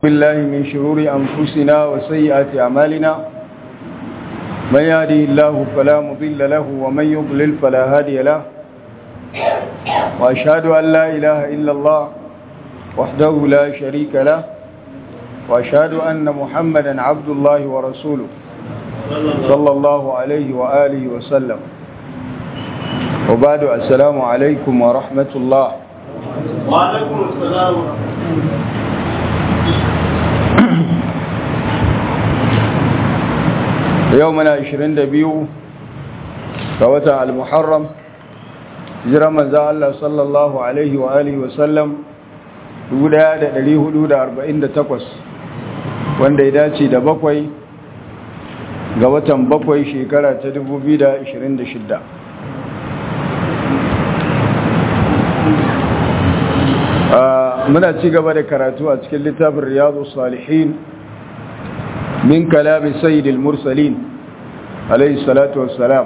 بالله من شرور أنفسنا وسيئات أعمالنا من يهده الله فلا مضل له ومن يضلل فلا هادي له وأشهد أن لا إله إلا الله وحده لا شريك له وأشهد أن محمدا عبد الله ورسوله صلى الله عليه وآله وسلم وبعد السلام عليكم ورحمة الله وعليكم السلام يومنا 22 فوتا المحرم جرى منزا الله صلى الله عليه وآله وسلم 1448 wanda ya dace da 7 ga watan 7 shekara ta 2026 muna ci gaba da karatu a cikin littafin Riyadus Salihin min kalami sayyidil mursalin alayhi salatu wassalam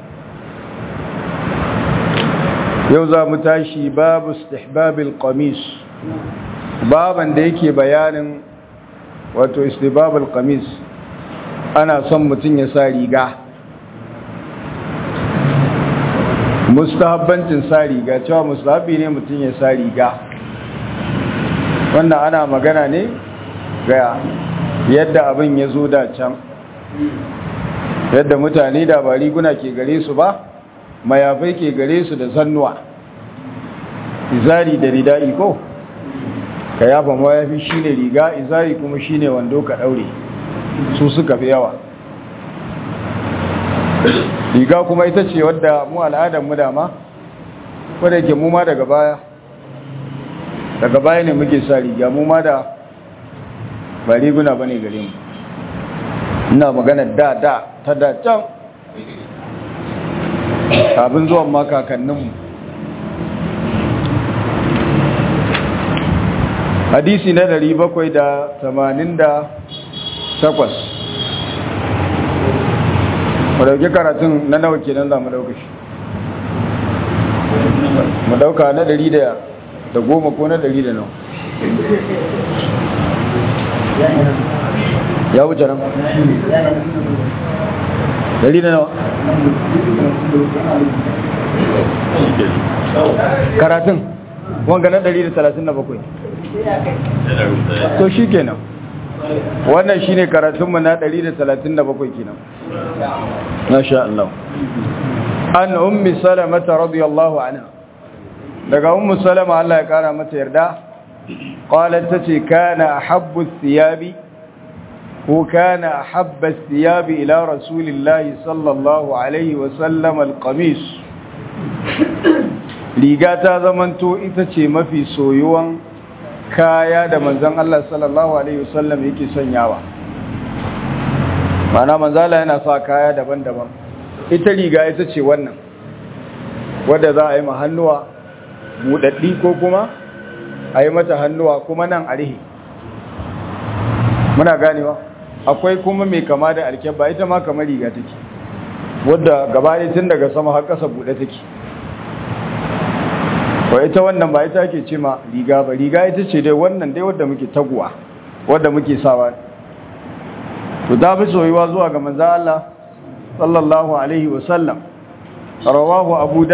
yau za mu tashi babu istihbabil qamis baban da yake bayanin wato istihbabul qamis ana son mutun ya sa riga mustahabbancin sa riga cewa mustahabi ne mutun ya sa riga wannan ana magana ne ga yadda abin ya zo da can yadda mutane da ba riguna ke gare su ba mayafai ke gare su da zannuwa izari da rida'i ko ka yafa mayafi shine riga izari kuma shine wando ka daure su suka fi yawa riga kuma ita ce wadda mu al'adar mu dama wadda ke mu ma daga baya ne muke sa riga mu ma da ba riguna ba ne gare mu ina magana ta da can abin zuwan makakanninmu hadisi na 788 mu dauki karatun na nawa kenan za mu dauka shi mu dauka na 110 ko na 100 nawa ya wuce nan dari da nawa karatun wanga na 137 to shi kenan wannan shine karatunmu na 137 kenan masha Allah an ummi salama radiyallahu anha daga ummu salama Allah ya kara mata yarda قالت تتي كان أحب الثياب وكان أحب الثياب إلى رسول الله صلى الله عليه وسلم القميص لغاتا زمنتو إتتي ما في سويوان كايا دا منزان الله صلى الله عليه وسلم يكي سنياوا معنى منزالا هنا سا كايا دبان دبان ita riga ita ce wannan wadda za a yi mahannuwa buɗaɗɗi ko kuma a yi mata hannuwa kuma nan a rihe muna ganewa akwai kuma mai kama da alkyabba ita ma kamar riga take wadda gaba tun daga sama har ƙasa buɗe take wa ita wannan ba ita ake ce ma riga ba riga ita ce dai wannan dai wadda muke taguwa wadda muke sawa to ta fi soyuwa zuwa ga manzo Allah sallallahu alaihi wasallam rawahu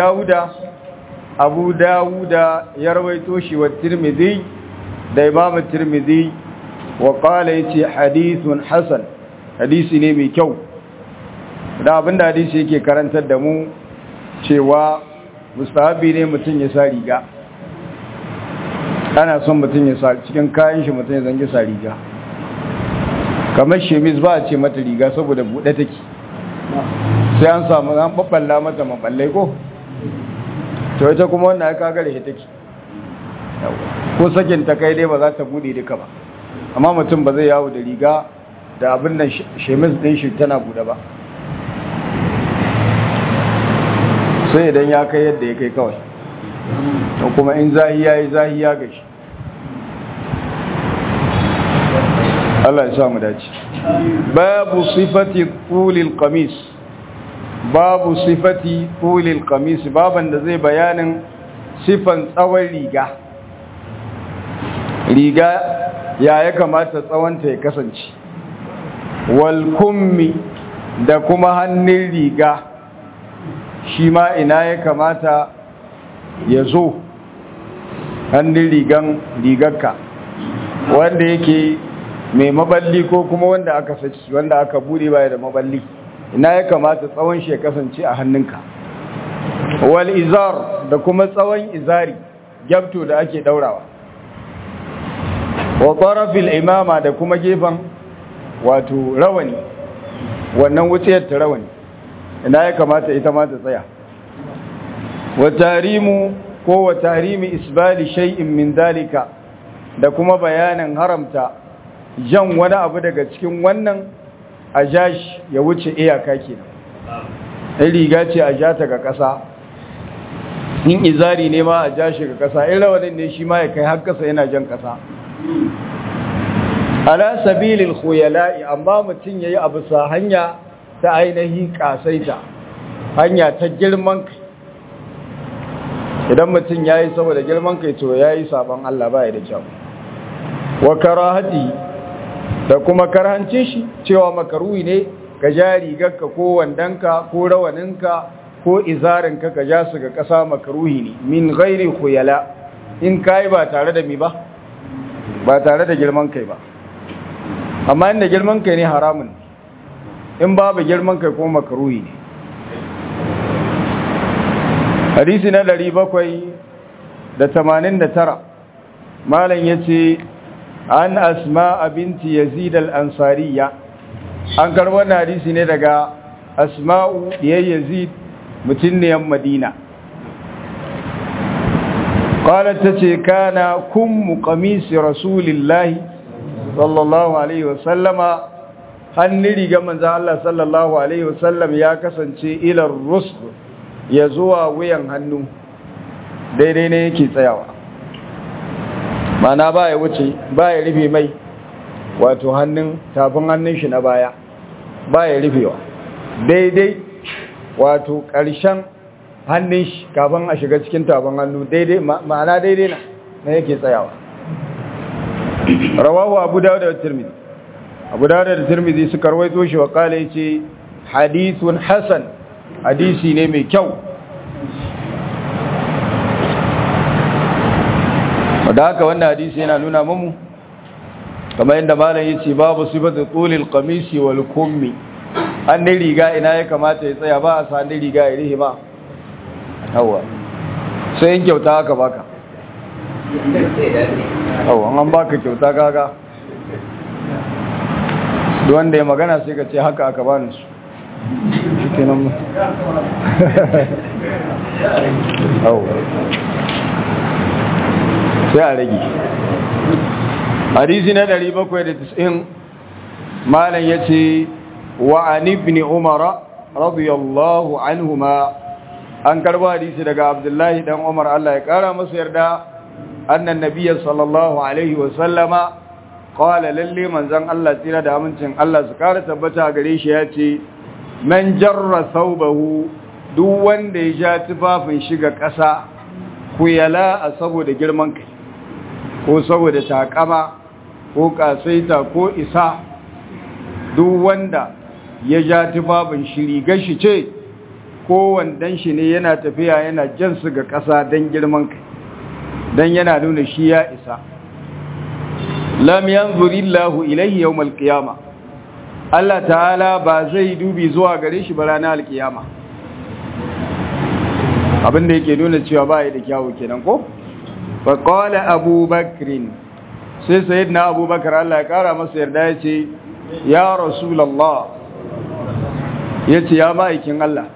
abu dawuda ya rawaito shi wa tirmidhi da imam tirmidhi wa qala yace hadithun hasan hadisi ne mai kyau da abinda hadisi yake karantar da mu cewa mustahabi ne mutun ya sa riga ana son mutun ya sa cikin kayan shi mutun ya zangi sa riga kamar chemise ba a ce mata riga saboda bude take sai an samu an babballa mata maballai ko to ita kuma wannan ya kagare shi take ko sakin ta kai dai ba za ta bude duka ba amma mutum ba zai yawo da riga da abin nan shemis din shi tana bude ba sai idan ya kai yadda ya kai kawai to kuma in zahiya ga shi Allah ya sa mu dace babu sifati qulil qamis babu sifati kulil qamis baban da zai bayanin sifan tsawon riga ya kamata tsawonta ya kasance wal kummi da kuma hannun riga shi ma ina ya kamata ya zo hannun rigarka wanda yake mai maballi ko kuma wanda aka saci wanda aka bude baya da maballi ina ya kamata tsawon shi ya kasance a hannunka wal izar da kuma tsawon izari gyabto da ake daurawa wa tarafil imama da kuma gefen wato rawani wannan wuciyar ta rawani ina ya kamata ita ma ta tsaya wa tarimu ko wa tarimi isbali shay'in min dalika da kuma bayanin haramta jan wani abu daga cikin wannan a jashi ya wuce iyaka kenan in riga ce a ja ta ga ƙasa in izari ne ma a jashi ga ƙasa in rawanin ne shi ma ya kai har ƙasa yana jan ƙasa ala sabilil khuyala'i amma mutum yayi abu sa hanya ta ainihi kasaita hanya ta girman kai idan mutum yayi saboda girman kai to yayi saban Allah baya da kyau wa karahati da kuma karhancin shi cewa makaruhi ne ka ja rigarka ko wandanka ko rawaninka ko izarinka ka ja su ga ƙasa makaruhi ne min ghairi khuyala in kai ba tare da mi ba tare da girman kai ba amma inda girman kai ne haramun in babu girman kai ko makaruhi ne hadisi na 789 malam yace an asma binti yazid al-ansariya an karbo wannan hadisi ne daga asma'u diyar yazid mutunniyan madina qalat tace kana kum qamis rasulillahi sallallahu alaihi wasallama hannun riga manzo Allah sallallahu alaihi wasallam ya kasance ilar rusq ya zuwa wuyan hannu daidai ne yake tsayawa mana ba ya wuce ba ya rufe mai wato hannun tafin hannun shi na baya ba ya rufewa daidai wato ƙarshen hannun shi kafin a shiga cikin tafin hannu daidai ma'ana daidai na yake tsayawa rawahu abu dawud da tirmidhi abu dawud da tirmidhi suka rawaito shi wa kala yace hadithun hasan hadisi ne mai kyau da haka wannan hadisi yana nuna mamu kamar yadda malam yace babu sifatu tulil qamisi wal kummi an dai riga ina ya kamata ya tsaya ba a san dai riga ya rihi ba yawa sai in kyauta haka baka yawa an baka kyauta kaga duk wanda ya magana sai ka ce haka aka bani su shikenan yawa sai a rage hadisi na 790 malam yace wa an ibn umar radiyallahu anhuma an karba hadisi daga abdullahi dan umar Allah ya kara masa yarda annan nabiyyi sallallahu alaihi wa sallama qala lalli manzan Allah tira da amincin Allah su kara tabbata gare shi yace man jarra thawbahu duk wanda ya ja tufafin shiga ƙasa kuyala a saboda girman kai ko saboda takama ko kasaita ko isa duk wanda ya ja tufafin shiri gashi ce ko wandan shi ne yana tafiya yana jan su ga ƙasa don girman kai don yana nuna shi ya isa lam yanzurillahu ilayhi yawmal qiyama Allah ta'ala ba zai dubi zuwa gare shi ba ranar alkiyama abinda yake nuna cewa ba ya da kyawu kenan ko فقال أبو بكر سيدنا أبو بكر الله يقارى مصير دايتي يا رسول الله يتي يا مايكين الله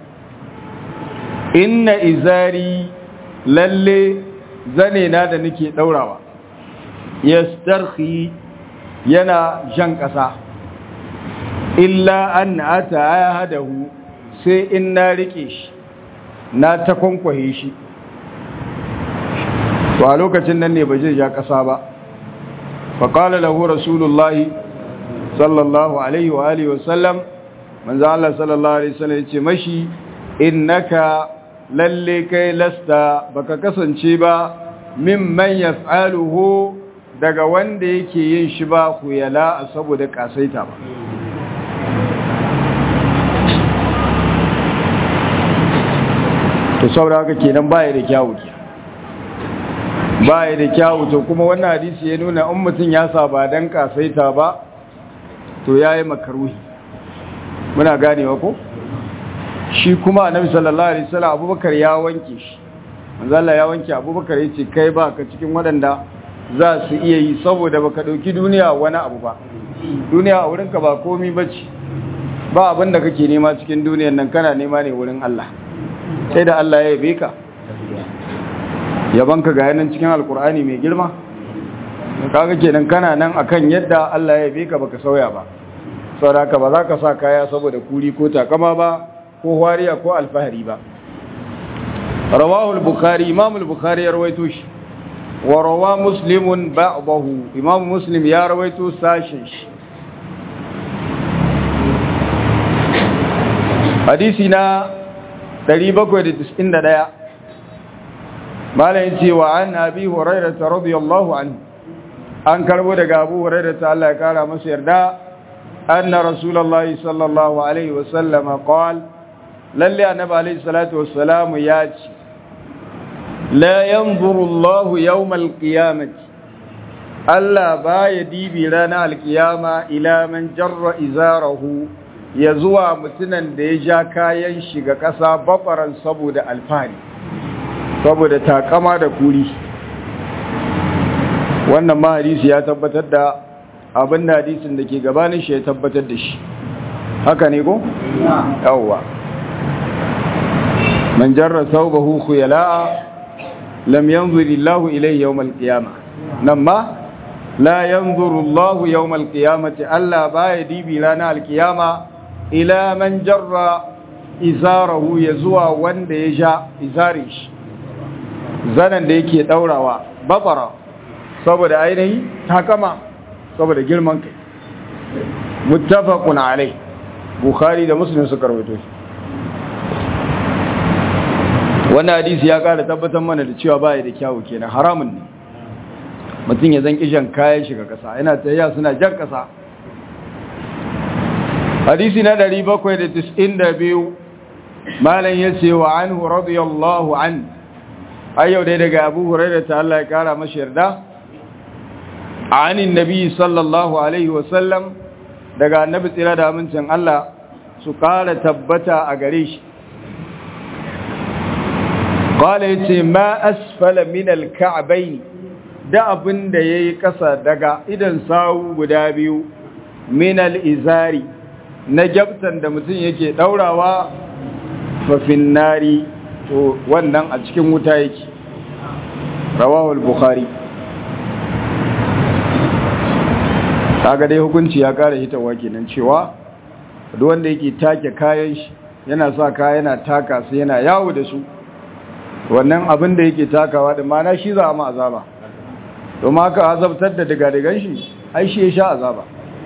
إن إزاري للي زني نادا نكي دوراوا يسترخي ينا جنكسا إلا أن أتعاهده سي إنا ركيش نا تكونكوهيشي to a lokacin nan ne ba zai ja ƙasa ba faƙala lahu rasulullahi sallallahu alaihi wa alihi wasallam manzo Allah sallallahu alaihi wasallam yace mashi innaka lalle kai lasta baka kasance ba mimman yaf'aluhu daga wanda yake yin shi ba khuyala saboda kasaita ba to saboda haka kenan baya da kyawu baya da kyawu to kuma wannan hadisi ya nuna in mutum ya saba dan kasaita ba to yayi makaruhi muna ganewa ko shi kuma annabi sallallahu alaihi wasallam Abubakar ya wanke shi manzo Allah ya wanke Abubakar yace kai ba ka cikin wadanda za su iya yi saboda baka dauki duniya wani abu ba duniya a wurinka ba komai bace ba abin da kake nema cikin duniyar nan kana nema ne wurin Allah sai da Allah ya yabe ka yabanka ga yanan cikin alkur'ani mai girma kaga kenan kana nan akan yadda Allah ya yabe ka baka sauya ba saboda ba za ka sa kaya saboda kuri ko takama ba ko wariya ko alfahari ba rawahu al-bukhari imam al-bukhari ya rawaito shi wa rawa muslimun ba'dahu imam muslim ya rawaito sashin shi hadisi na 791 malayin cewa an abi hurairah radiyallahu anhu an karbo daga abu hurairah Allah ya kara masa yarda anna rasulullahi sallallahu alaihi wasallam qala lalle annabi alaihi salatu wassalam ya ce la yanzuru Allahu yawmal qiyamati Allah baya dibi ranar alkiyama ila man jarra izarahu ya zuwa mutunan da ya ja kayan shiga ƙasa babaran saboda alfahari saboda takama da kuri wannan ma hadisi ya tabbatar da abin da hadisin da ke gabanin shi ya tabbatar da shi haka ne ko? yawwa man jarra thawbahu khuyala'a lam yanzur Allahu ilayhi yawm al-qiyamah nan ma la yanzuru Allahu yawm al-qiyamati Allah baya dibi ranar al-qiyama ila man jarra izarahu ya zuwa wanda ya ja izari shi zanan da yake daurawa babara saboda ainihi takama saboda girman kai muttafaqun alai bukhari da muslim suka rawaito shi wannan hadisi ya kara tabbatar mana da cewa baya da kyawu kenan haramun ne mutum ya zanki jan kayan shiga kasa yana tayya suna jan kasa hadisi na 792 malan yace wa anhu radiyallahu an ayyau dai daga Abu Hurairah ta Allah ya kara masa yarda anin nabi sallallahu alaihi wasallam daga annabi tsira da amincin Allah su kara tabbata a gare shi qala yace ma asfala min al-ka'bayn da abinda yayi kasa daga idan sawu guda biyu min al-izari na jabtan da mutum yake daurawa fafin nari to wannan a cikin wuta yake rawahu al-bukhari kaga dai hukunci ya kare hitawa kenan cewa duk wanda yake take kayan shi yana sa kaya yana taka su yana yawo da su wannan abin da yake takawa da mana shi za a ma azaba domin haka azabtar da daga shi ai shi ya sha azaba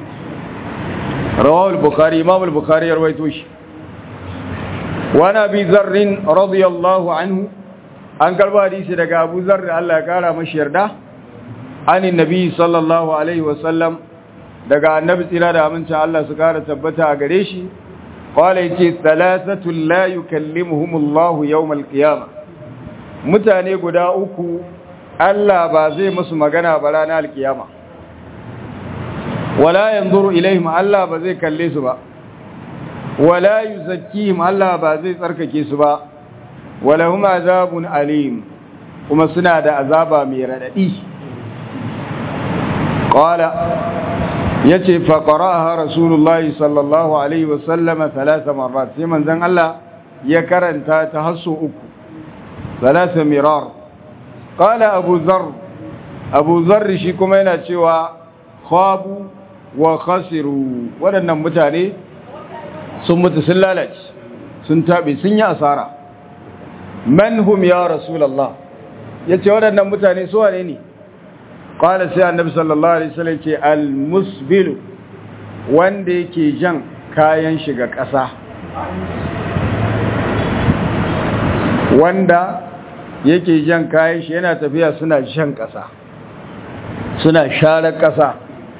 رواه البخاري امام البخاري رويته شي وانا ابي ذر رضي الله عنه an karba hadisi daga Abu Zarr Allah ya kara mashi yarda ani nabi sallallahu alaihi wasallam daga annabi tsira da amincin Allah su kara tabbata a gare shi qala yace thalathatu la yukallimuhumullahu yawmal qiyamah mutane guda uku Allah ba zai musu magana ba ranar alkiyama wala yanzuru ilaihim Allah ba zai kalle su ba wala yuzakkihim Allah ba zai tsarkake su ba walahum azabun alim kuma suna da azaba mai radadi qala yace fa qara'aha rasulullahi sallallahu alaihi wasallam thalath marrat sai manzon Allah ya karanta ta hasu uku thalath mirar qala abu dharr shi kuma yana cewa khabu wa khasiru waɗannan mutane sun mutu sun lalace sun tabe sun yi asara man hum ya rasulullah yace waɗannan mutane su wane ne qala sai annabi sallallahu alaihi wasallam ce al musbil wanda yake jan kayan shiga ƙasa wanda yake jan kayan shi yana tafiya suna jan ƙasa suna share ƙasa.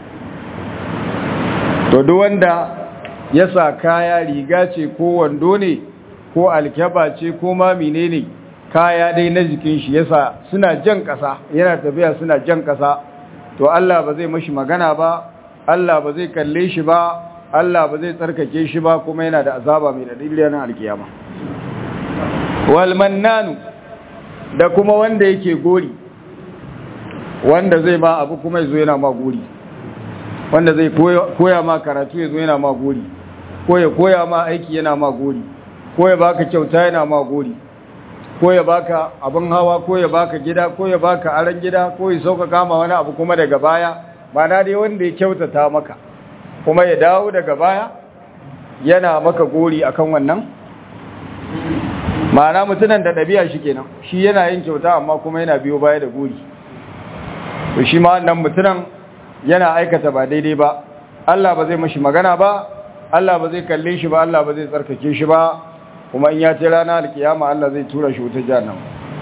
To duk wanda ya sa kaya riga ce ko wando ne ko alkyaba ce ko ma menene kaya dai na jikin shi yasa suna jan ƙasa, yana tafiya suna jan ƙasa, to Allah ba zai mashi magana ba, Allah ba zai kalle shi ba, Allah ba zai tsarkake shi ba, kuma yana da azaba mai radadi ranar alkiyama. Wal mannanu, da kuma wanda yake gori, wanda zai ma abu kuma yazo yana ma gori, wanda zai koya ma karatu yazo yana ma gori, ko ya koya ma aiki yana ma gori, ko ya baka kyauta yana ma gori, ko ya baka abin hawa, ko ya baka gida, ko ya baka aran gida, ko ya sauka kama wani abu kuma daga baya, ba na dai wanda ya kyautata maka kuma ya dawo daga baya yana maka gori akan wannan. Ma'ana mutunan da ɗabi'a shi kenan, shi yana yin kyauta amma kuma yana biyo baya da gori, to shi ma wannan mutunan yana aikata ba daidai ba, Allah ba zai mashi magana ba, Allah ba zai kalle shi ba, Allah ba zai tsarkake shi ba, kuma in ya ce rana alkiyama Allah zai tura shi wutar jahannam.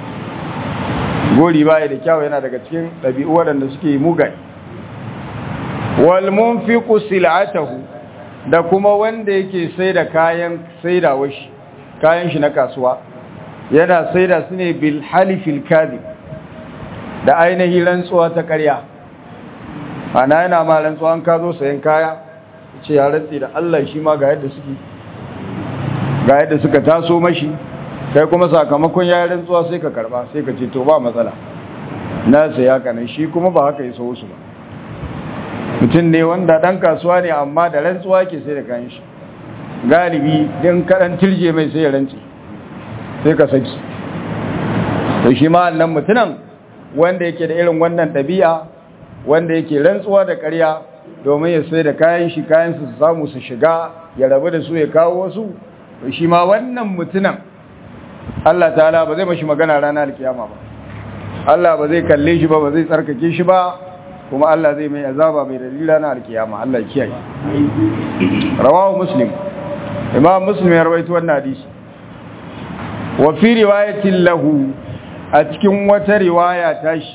Gori baya da kyau, yana daga cikin ɗabi'u waɗanda suke mugaye. Wal munfiqu sil'atahu, da kuma wanda yake saida kayan saidawa shi, kayan shi na kasuwa, yana saida su ne bil halifil kadhib, da ainihin rantsuwa ta ƙarya. Ana yana ma rantsuwa an ka zo sayan kaya, ce ya rantsi da Allah shi ma ga yadda suka taso mashi, kai kuma sakamakon ya rantsuwa sai ka karba, sai ka ce to ba matsala na saya kanan, shi kuma ba haka ya so su ba. Mutum ne wanda dan kasuwa ne amma da rantsuwa ke sai da kayan shi, galibi din kaɗan tilje mai sai ya rantsi sai ka saki. to shi ma annan mutunan wanda yake da irin wannan ɗabi'a, wanda yake rantsuwa da ƙarya domin ya sai da kayan shi, kayan su samu su shiga, ya rabu da su ya kawo wasu, to shi ma wannan mutunan Allah ta'ala ba zai mashi magana ranar alkiyama ba, Allah ba zai kalle shi ba, ba zai tsarkake shi ba, kuma Allah zai mai azaba mai dalilin ranar alkiyama. Allah ya kiyaye. Rawahu Muslim, Imam Muslim ya rawaito wannan hadisi. Wa fi riwayatin lahu, a cikin wata riwaya tashi,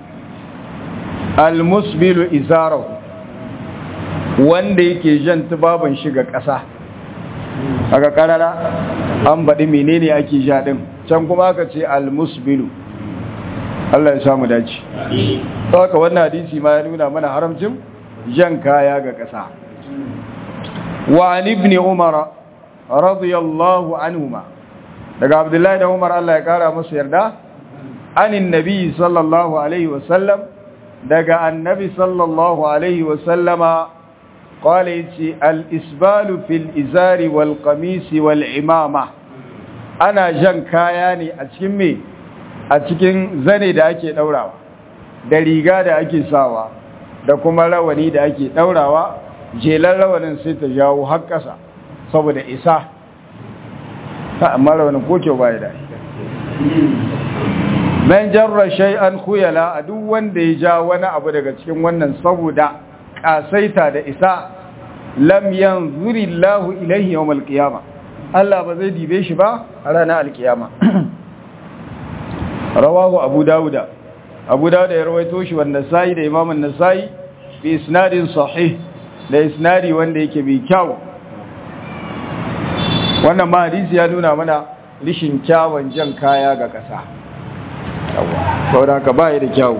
al-musbilu izarahu, wanda yake jan tubaban shiga ƙasa. Aka karara an baɗi menene ake ja din, can kuma aka ce al-musbilu. Allah ya samu dace. Haka wannan hadisi ma ya nuna mana haramcin jan kaya ga ƙasa. Wa an ibn Umar radiyallahu anhuma, daga Abdullahi da Umar Allah ya kara musu yarda, anin nabi sallallahu alaihi wasallam, daga annabi sallallahu alaihi wasallama, qala yace al-isbalu fil izari wal qamisi wal imama, ana jan kaya ne a cikin me, a cikin zane da ake daurawa, da riga da ake sawa, da kuma rawani da ake daurawa, jelan rawanin sai ta jawo har ƙasa saboda isa, amma rawanin ko kyau baya da man jarra shay'an khuyala, a duk wanda ya ja wani abu daga cikin wannan saboda kasaita da isa, lam yanzuri Allahu ilayhi yawm al-qiyama, Allah ba zai dibe shi ba a ranar al-qiyama. Rawahu Abu Dawud ya rawaito shi, wanda Nasa'i da Imam an-Nasa'i bi isnadin sahih, da isnadi wanda yake mai kyau. Wannan ma hadisi ya nuna mana rishin kyawun jan kaya ga ƙasa, saboda haka ba ya da kyawu.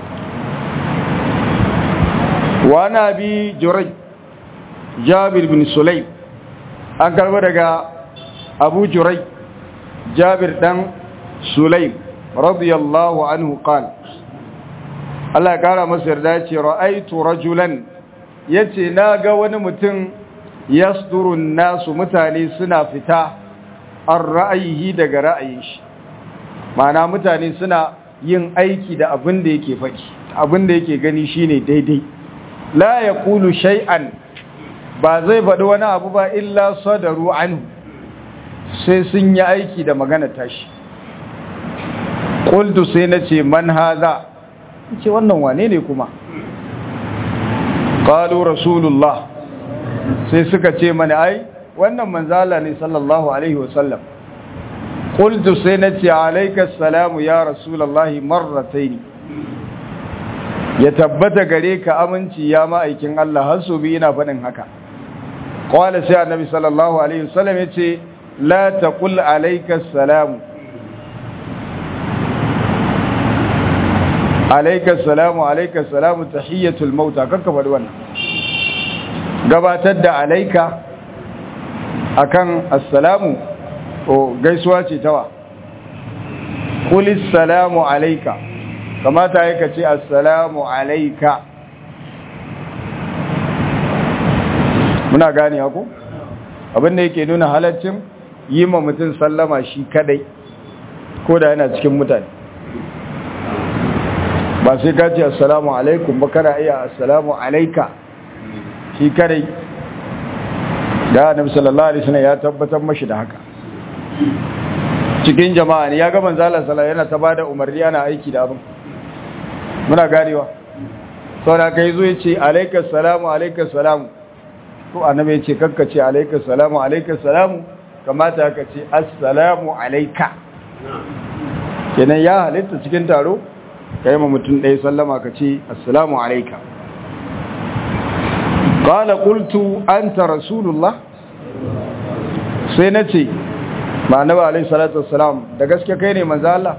Wa nabi Jurai Jabir bin Sulaim, an karba daga Abu Jurai Jabir dan Sulaim radiyallahu anhu qala, Allah ya kara masa yarda, ce ra'aitu rajulan, yace na ga wani mutum, yasdurun nasu, mutane suna fita an ra'ayihi daga ra'ayin shi, ma'ana mutane suna yin aiki da abin da yake faɗi, abin da yake gani shine daidai. La yaqulu shay'an, ba zai faɗi wani abu ba illa sadaru anhu, sai sun yi aiki da magana tashi. Qultu, sai nace man hadha, ce wannan wane ne kuma? Qalu rasulullah, sai suka ce mana ai wannan manzala ne sallallahu alaihi wasallam. Qultu, sai nace alayka assalamu ya rasulullahi marratayn, ya tabbata gare ka aminci ya ma'aikin Allah har su bi ina faɗin haka. Qala sai annabi sallallahu alaihi wasallam yace la taqul alayka assalamu alayka assalamu tahiyatul maut kanka faɗi wannan gabatar da alayka akan assalamu o gaisuwa ce tawa qul assalamu alayka kamata yake ce assalamu alayka muna gane haku abinda yake nuna halaccin yi ma mutum sallama shi kadai ko da yana cikin mutane ba sai ka ce assalamu alaikum ba kana iya assalamu alayka shi kadai da annabi sallallahu alaihi wasallam ya tabbatar mashi da haka cikin jama'a ne ya ga manzo Allah sallallahu yana ta bada umarni ana aiki da abin muna ganewa saboda kai zo yace alayka salamu ko annabi yace kakka ce alayka salamu kamata ka ce assalamu alayka kenan ya halitta cikin taro kai ma mutum ɗaya sallama ka ce assalamu alayka qala qultu anta rasulullah sai nace ma annabi alayhi salatu wassalam da gaske kai ne manzo Allah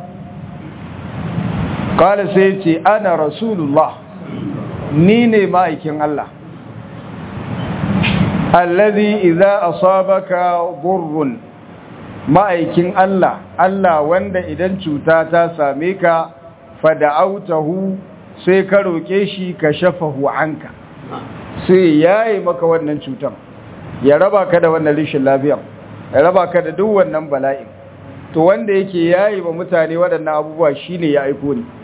qala sai ce ana rasulullah ni ne ma'aikin Allah alladhi idza asabaka burrun ma'aikin Allah wanda idan cuta ta same ka fada'autahu sai ka roke shi ka shafahu anka sai yayi maka wannan cutar ya raba ka da wannan rishin lafiya ya raba ka da duk wannan bala'in to wanda yake yayi ba mutane waɗannan abubuwa shine ya aiko ni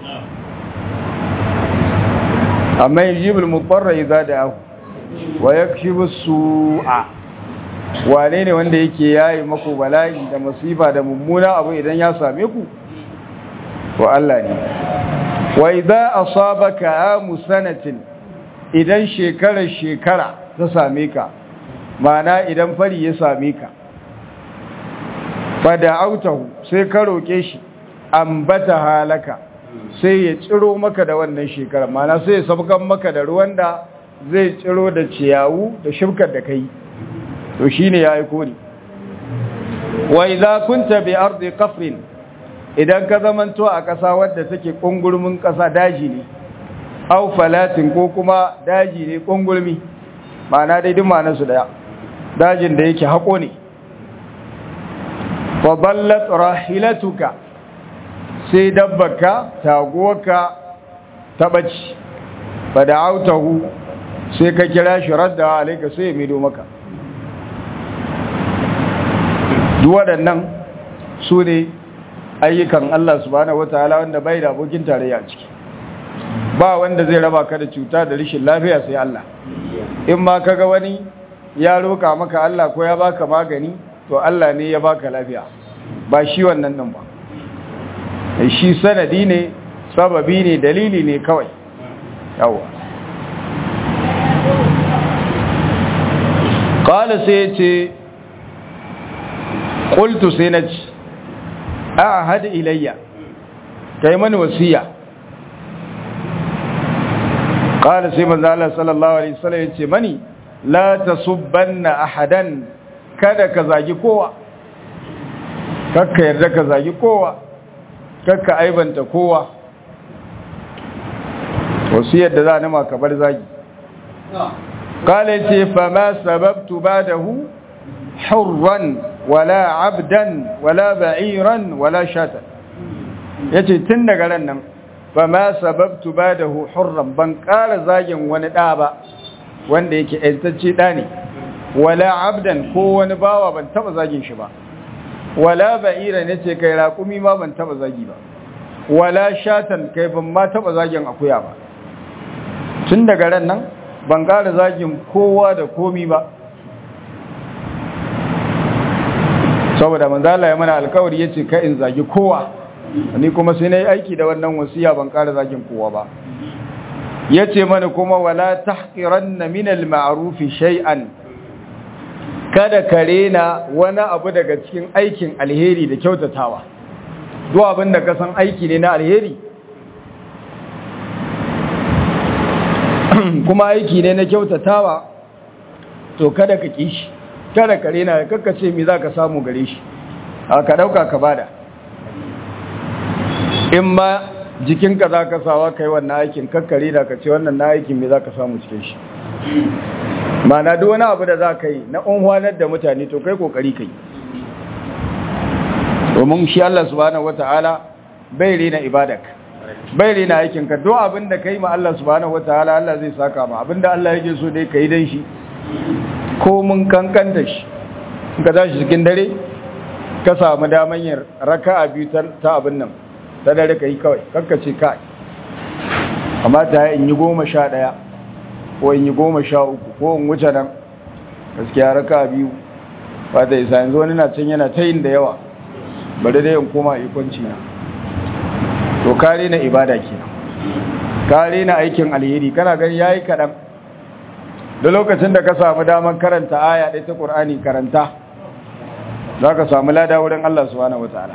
amma yajibul mudarra idza da'ahu wa yakshibu su'a wane ne wanda yake yayi maku bala'i da musiba da mummuna abu idan ya same ku to Allah ne wa idza asabaka amusanatin idan shekara ta same ka ma'ana idan fari ya same ka fada'autahu sai ka roke shi ambata halaka sai ya ciro maka da wannan shekara ma'ana sai ya sabkan maka da ruwan da zai ciro da ciyawu da shibkar da kai to shine ya aiko ni wa idza kunta bi ardi qafrin idan ka zamanto a ƙasa wadda take kungurmin ƙasa daji ne aw falatin ko kuma daji ne kungurmi ma'ana dai duk ma'anar su daya dajin da yake hako ne fa ballat rahilatuka sai dabbaka taguwarka ta bace fa da'autahu sai ka kira shi radda alaika sai ya mido maka duk waɗannan su ne ayyukan Allah subhanahu wataala wanda bai da abokin tarayya a ciki ba wanda zai raba ka da cuta da rashin lafiya sai Allah in ma kaga wani ya roka maka Allah ko ya baka magani to Allah ne ya baka lafiya ba shi wannan din ba shi sanadi ne sababi ne dalili ne kawai yawa qala sai ce qultu sai nace ahad ilayya kai mani wasiya qala sai manzo Allah sallallahu alaihi wasallam yace mani la tasubbanna ahadan kada ka zagi kowa kakka yarda ka zagi kowa kakka aibanta kowa wasiyar da za ni ma ka bar zagi qala yace fa ma sababtu ba'dahu hurran wala abdan wala ba'iran wala shatan yace tun daga ran nan fa ma sababtu ba'dahu hurran ban ƙara zagin wani da ba wanda yake aitacce da ne wala abdan ko wani bawa ban taba zagin shi ba wala ba'iran yace kai raƙumi ma ban taba zagi ba wala shatan kai ban ma taba zagin akuya ba tun daga ran nan ban ƙara zagin kowa da komi ba saboda manzala ya mana alkawari yace ka in zagi kowa ni kuma sai nayi aiki da wannan wasiya ban ƙara zagin kowa ba yace mana kuma wala tahqiranna min al-ma'ruf shay'an kada ka rena wani abu daga cikin aikin alheri da kyautatawa duk abin da ka san aiki ne na alheri kuma aiki ne na kyautatawa to kada ka kishi kada ka rena kakkace me zaka samu gare shi ka dauka ka bada in ma jikinka zaka sawa kai wannan aikin kakkare da ka ce wannan na aikin me zaka samu cikin shi mana duk wani abu da zaka yi na unhwanar da mutane to kai kokari kai domin shi Allah subhanahu wataala bai rena ibadak bai rena aikin ka duk abin da kai ma Allah subhanahu wataala Allah zai saka ma abinda Allah yake so dai kai dan shi ko mun kankanta shi ka tashi cikin dare ka samu daman yin raka'a biyu ta abin nan ta dare kai kawai kakkace kai amma ta in yi 11 ko in yi 13 ko in wuce nan gaskiya raka'a biyu ba ta isa yanzu wani na can yana ta yin da yawa bari dai in koma ikonci na to kare na ibada kenan kare na aikin alheri kana gani yayi kadan da lokacin da ka samu daman karanta aya ɗaya ta Qur'ani karanta zaka samu lada wurin Allah subhanahu wataala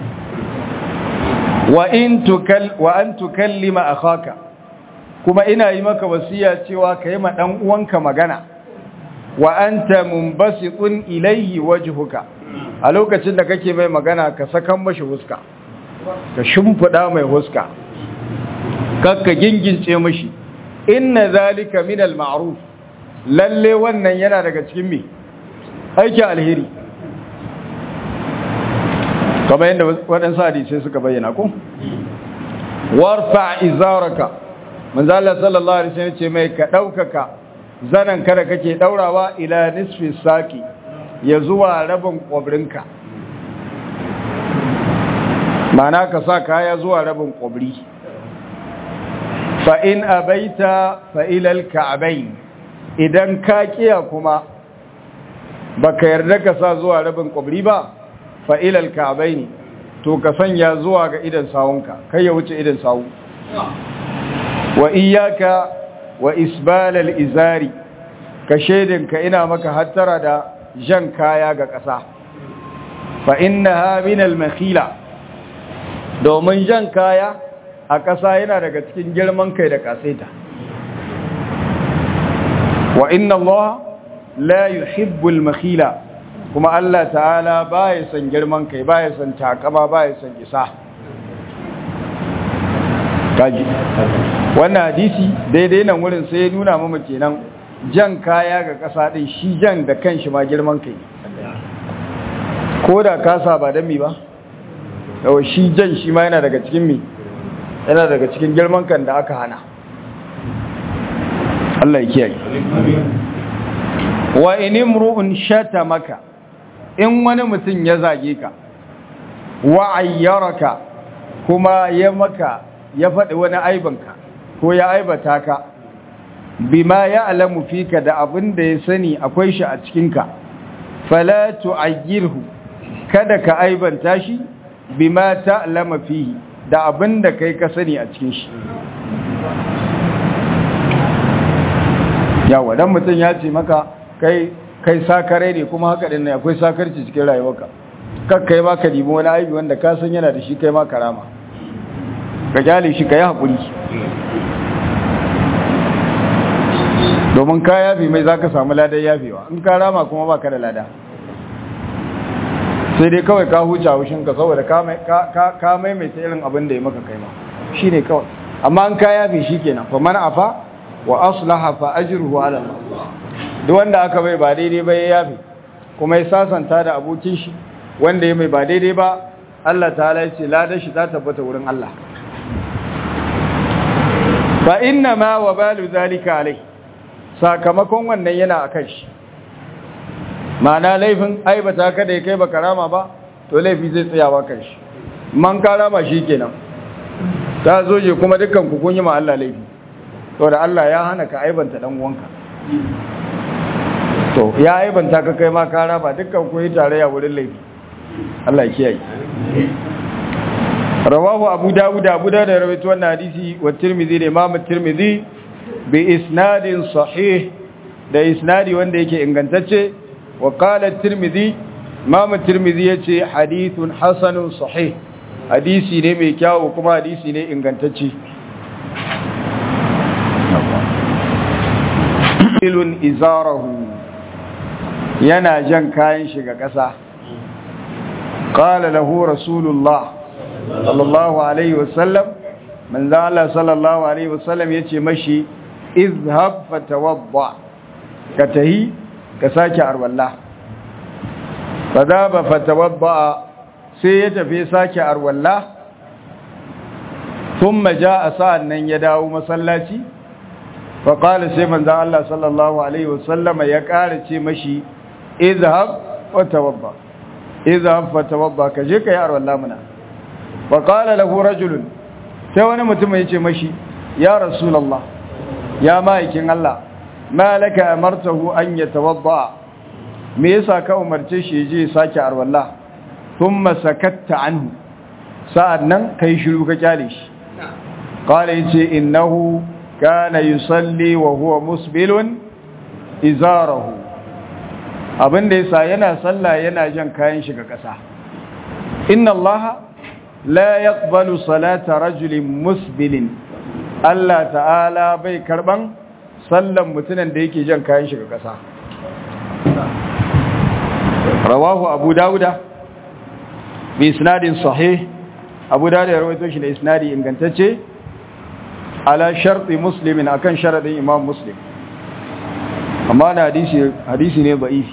wa an tukallima akhaka kuma ina yi maka wasiya cewa kai ma dan uwanka magana wa anta munbasitun ilayhi wajhuka a lokacin da kake mai magana ka sakan mashi huska ka shimfida mai huska kakka gingince mashi inna zalika minal ma'ruf lalle wannan yana daga cikin me aikin alheri kamar yadda waɗansu hadisai suka bayyana ko warfa izaraka manzo Allah sallallahu alaihi wasallam ce mai ka daukaka zanan kada kake daurawa ila nisfi saki ya zuwa rabin kwabrinka mana ka sa kaya zuwa rabin kwabri fa in abaita fa ila al-ka'bayn idan ka kiya kuma baka yarda ka sa zuwa rabin kwabri ba fa ila al-ka'bayn to ka sanya zuwa ga idan sawunka kai ya wuce idan sawu wa iyyaka wa isbal al-izari ka shedinka ina maka hattara da jan kaya ga ƙasa fa innaha min al-makhila domin jan kaya a ƙasa yana daga cikin girman kai da kasaita wa inna Allah la yuhibbu al-makhila kuma Allah ta'ala baya son girman kai baya son takama baya son isa kaji wannan hadisi daidai nan wurin sai ya nuna mama kenan jan kaya ga ƙasa ɗin shi jan da kanshi ma girman kai ko da kasa ba don mi ba yau shi jan shi ma yana daga cikin mi yana daga cikin girman kan da aka hana Allah ya kiyaye wa in imru'un shatamaka in wani mutum ya zage ka wa ayyaraka kuma ya faɗi wani aibanka ko ya aibata ka bima ya alamu fika da abin da ya sani akwai shi a cikinka fala tu'ayyirhu kada ka aibanta shi bima ta'lama fihi da abin da kai ka sani a cikin shi yawa dan mutum ya ce maka kai sakare ne kuma haka din ne akwai sakarci cikin rayuwarka kakkai ma ka dibi wani aibi wanda ka san yana da shi kai ma karama ka jale shi kai hakuri domin ka yafi mai za ka samu ladar yafewa in ka rama kuma ba ka da lada sai dai kawai ka huce haushinka saboda ka maimaita irin abin da ya maka kai ma shi ne kawai amma in ka yafi shi kenan fa man afa wa aslaha fa ajruhu ala Allah duk wanda aka bai ba daidai ba ya yafi kuma ya sasanta da abokin shi wanda ya mai ba daidai ba Allah ta'ala ya ce ladar shi za ta tabbata wurin Allah fa inna ma wabalu zalika alai sakamakon wannan yana a kan shi ma'ana laifin aibata ka da ya kai ba karama ba to laifi zai tsayawa kan shi man karama shi kenan ta zoje kuma dukkan ku kun yi ma Allah laifi to da Allah ya hana ka aibanta dan uwanka to ya aibanta ka kai ma karama dukkan ku yi tarayya wurin laifi Allah ya kiyaye rawahu abu dawud da rawaito wannan hadisi wa tirmidhi da imam tirmidhi bi isnadin sahih da isnadi wanda yake ingantacce wa qala tirmidhi imam tirmidhi yace hadithun hasanun sahih hadisi ne mai kyau kuma hadisi ne ingantacce musbilun izarahu yana jan kayan shi ga ƙasa. Qala lahu rasulullah sallallahu alaihi wasallam, manzo Allah sallallahu alaihi wasallam yace mashi izhab fatawadda, ka tahi ka sake arwalla. Fadaba fatawadda, sai ya tafi sake arwalla. Thumma jaa sa'annan ya dawo masallaci. Fa qala sai manzo Allah sallallahu alaihi wasallam ya ƙara ce mashi izhab fatawadda, izhab fatawadda, ka je ka yi arwalla muna. Fa qala lahu rajulun, sai wani mutum ya ce mashi ya rasulullah, ya ma'aikin Allah, ma laka amartahu an yatawadda, me yasa ka umarce shi je sake arwalla? Thumma sakatta anhu, sa'annan kai shiru ka kyale shi. Qala yace innahu kana yusalli wa huwa musbilun izarahu, abinda yasa yana sallah yana jan kayan shi ga kasa. Inna Allah la yaqbalu salata rajulin musbilin, Allah ta'ala bai karban sallan mutumin da yake jan kayan shi ga kasa. Rawahu Abu Dawuda bi isnadin sahih. Abu Dawud ya rawaito shi da isnadi ingantacce ala sharti Muslimin, akan sharadin Imam Muslim. Amma na hadisi ne da'if.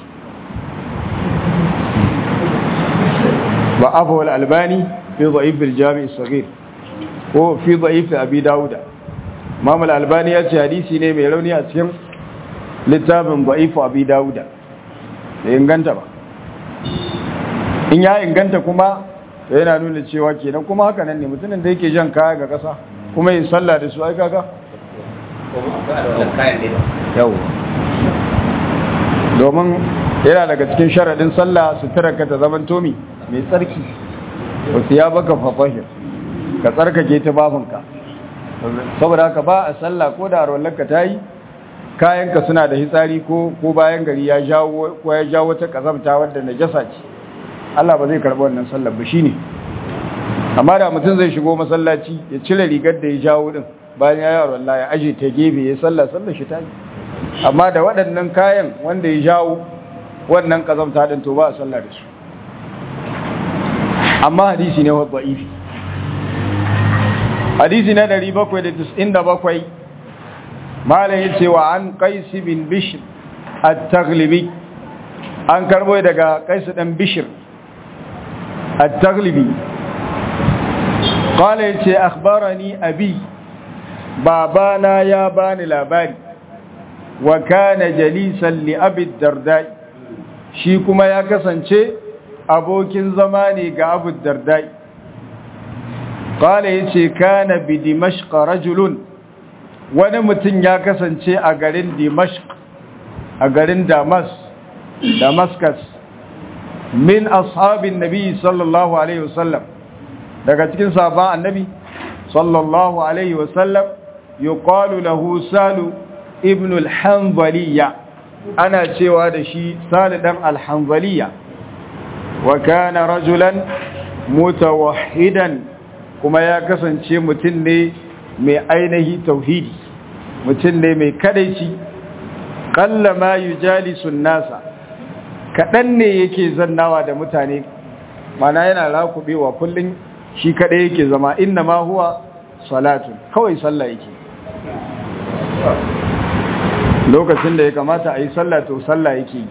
Ba'afahu al-Albani fi da'if al-Jami' as-Saghir ko fi da'if Abi Dawud. Imam al-Albani ya ce hadisi ne mai rauni a cikin littafin da'if Abi Dawud. Bai inganta ba. In ya inganta kuma yana nuna cewa kenan kuma haka nan ne mutumin da yake jan kaya ga kasa kuma yin sallah da su ai kaga yau, domin yana daga cikin sharadin sallah suturarka ta zaman tomi mai tsarki, wasu ya baka fafahir ka tsarkake ta babanka. Saboda haka ba a sallah ko da arwallarka ta yi kayanka suna da hitsari ko bayan gari ya jawo ta kazamta wadda najasa ce, Allah ba zai karɓi wannan sallar ba shine. Amma da mutum zai shigo masallaci ya cire rigar da ya jawo din bayan ya yi arwallah ya aje ta gefe ya sallar shi ta yi. Amma da waɗannan kayan wanda ya jawo wannan kazamta din to ba a sallar da su. Amma hadisi ne wa da'ifi. Hadisi na 797 malam yace wa an Qais bin Bishr at-Taghlibi, an karbo daga Qais dan Bishr at-Taghlibi qala yace akhbarani abi, babana ya bani labari, wa kana jalisan li Abi Darda, shi kuma ya kasance abokin zama ne ga Abu Darda. Qala yace kana bi Dimashq rajulun, wani mutum ya kasance a garin Dimashq, a garin Damascus, min ashabin nabi sallallahu alaihi wasallam, daga cikin sahabban annabi sallallahu alaihi wasallam, yuqalu lahu Salu ibn al-Hanbaliya, ana cewa da shi Salu dan al-Hanbaliya. Wa kana rajulan mutawahhidan, kuma ya kasance mutum ne mai ainihi tauhidi, mutum ne mai kadaici. Qalla ma yujalisu nasa, kadan ne yake zannawa da mutane, mana yana rakubewa kullun shi kadai yake zama. Inna ma huwa salatu, kawai sallah yake. Lokacin da ya kamata a yi sallah to sallah yake.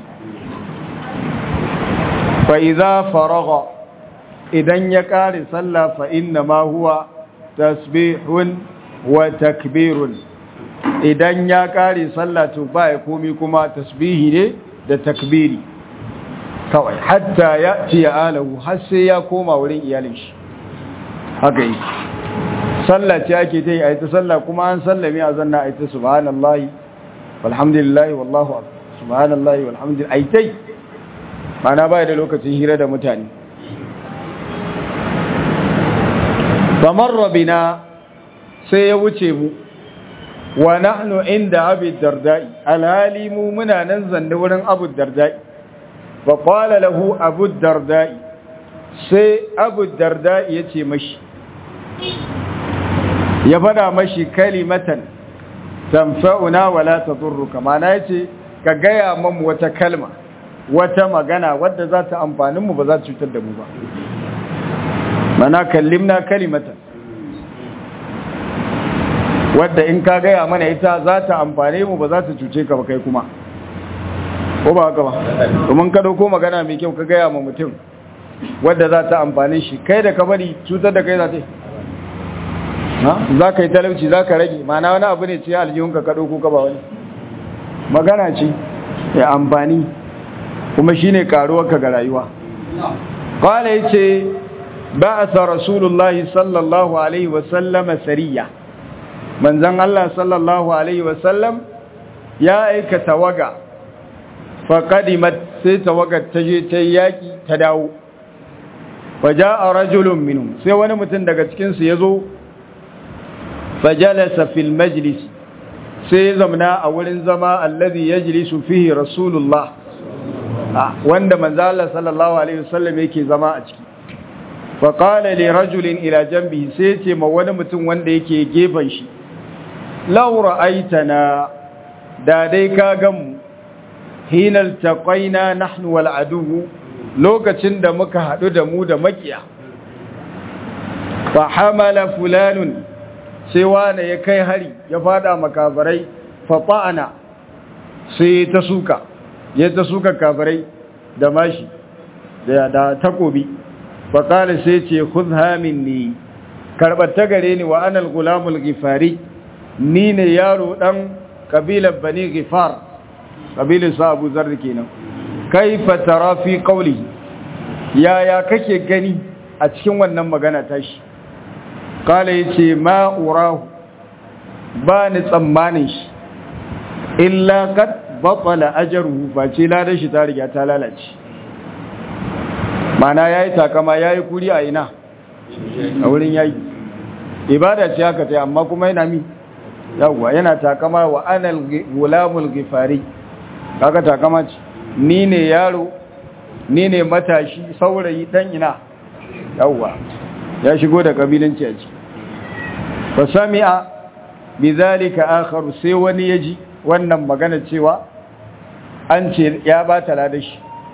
Fa idza faragha, idan ya kare sallah, fa inna ma huwa tasbihun wa takbirun, idan ya kare sallah to ba ya komi kuma tasbihi ne da takbiri kawai, hatta ya ci ya alahu, har sai ya koma wurin iyalin shi. Haka yi sallah ce ake ta yi a ita sallah, kuma an sallame a zanna a ita subhanallahi walhamdulillahi wallahu akbar, subhanallahi walhamdulillahi, a ita yi mana ba da lokacin hira da mutane. famar rabina, sai ya wuce mu, wa nahnu inda Abi Darda'i, alhali mu muna nan zanne wurin Abu Darda'i. Fa qala lahu Abu Darda'i, sai Abu Darda'i ya ce mashi, ya fada mashi kalimatan tanfa'una wala tadurruka mana yace ka gaya mamu wata kalma wata magana wadda za ta amfanin mu ba za ta cutar da mu ba mana kallimna kalimatan wadda in ka gaya mana ita za ta amfane mu ba za ta cuce ka ba kai kuma ko ba haka ba domin ka dauko magana mai kyau ka gaya ma mutum wadda za ta amfane shi kai da ka bari cutar da kai za ta yi za ka yi talauci za ka rage mana wani abu ne ce aljihunka ka dauko ka ba wani magana ce ya amfani kuma shi ne karuwarka ga rayuwa kwana ya ce ba a sa rasulullahi sallallahu alaihi wasallama sariya manzan Allah sallallahu alaihi wasallam ya aika tawaga faƙadimat sai tawagar ta je ta yaƙi ta dawo faja a rajulun minu sai wani mutum daga cikinsu ya zo fajalasa fil majlis sai ya zamna a wurin zama allazi yajlisu fihi rasulullah wanda manzo Allah sallallahu alaihi wasallam yake zama a ciki fa qala li rajulin ila janbihi sai ce ma wani mutum wanda yake gefen shi law ra'aitana da dai ka gamu hinal taqaina nahnu wal adu lokacin da muka hadu da mu da makiya fa hamala fulanun sai wani ya kai hari ya fada makabarai fa ta'ana sai ta suka ya ta suka kabarai da mashi da takobi fa qala sai ce khudha minni karbar ta gare ni wa anal gulamul ghifari ni ne yaro dan kabilar bani ghifar kabilar sa Abu Zarr kenan kaifa tara fi qawli yaya kake gani a cikin wannan magana tashi kala yace ma urahu ba ni tsammanin shi illa qad batala ajruhu fa ce ladan shi ta riga ta lalace mana yayi takama yayi kuri a ina a wurin yayi ibada ce haka tai amma kuma yana mi yawa yana takama wa anal gulamul ghifari kaga takama ce ni ne yaro ni ne matashi saurayi dan ina yawa ya shigo da kabilanci a ciki fa sami'a bidhalika akhar sai wani yaji wannan magana cewa an ce ya bata ladashi